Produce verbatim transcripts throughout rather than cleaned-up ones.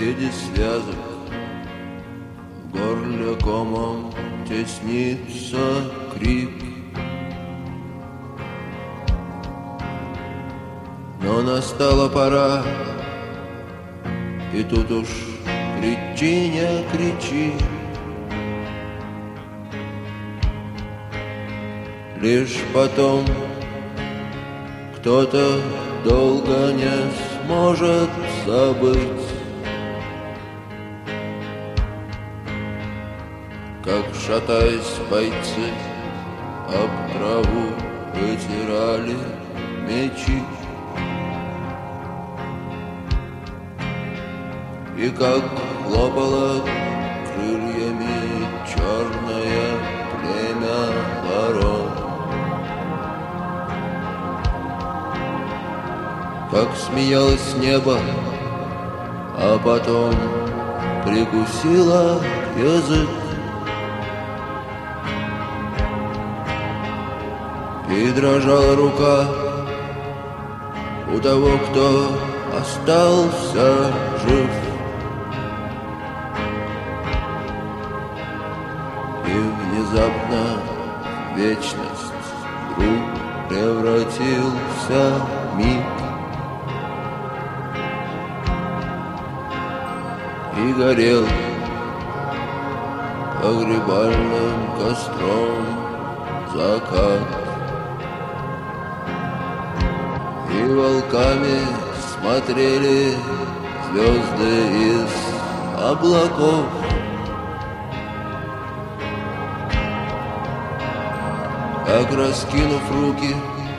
беседе связок в горле комом теснится крик. Но настала пора, и тут уж кричи, не кричи. Лишь потом кто-то долго не сможет забыть, как, шатаясь, бойцы об траву вытирали мечи, и как хлопало крыльями черное племя ворон, как смеялось небо, а потом прикусило язык, и дрожала рука у того, кто остался жив. И внезапно вечность вдруг превратился в миг, и горел погребальным костром закат, и волками смотрели звезды из облаков. Как, раскинув руки,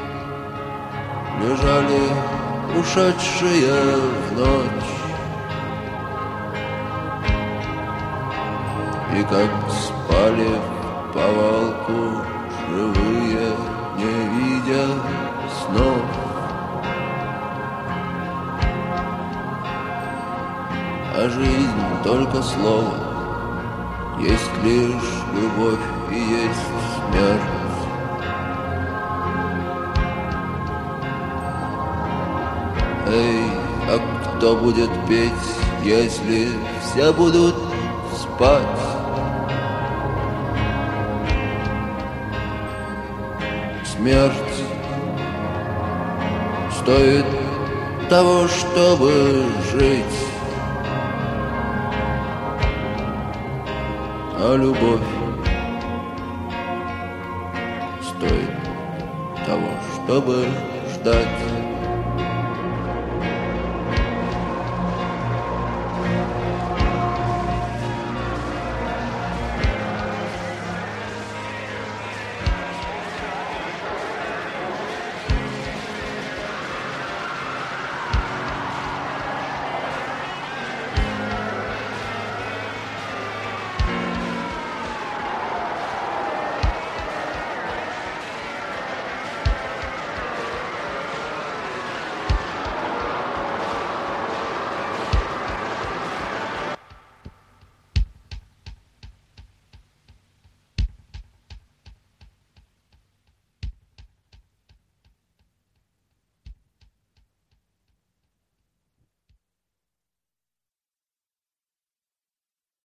лежали ушедшие в ночь, и как спали в повалку живые, не видя снов. А жизнь только слово, есть лишь любовь и есть смерть. Эй, а кто будет петь, если все будут спать? Смерть стоит того, чтобы жить, а любовь стоит того, чтобы ждать.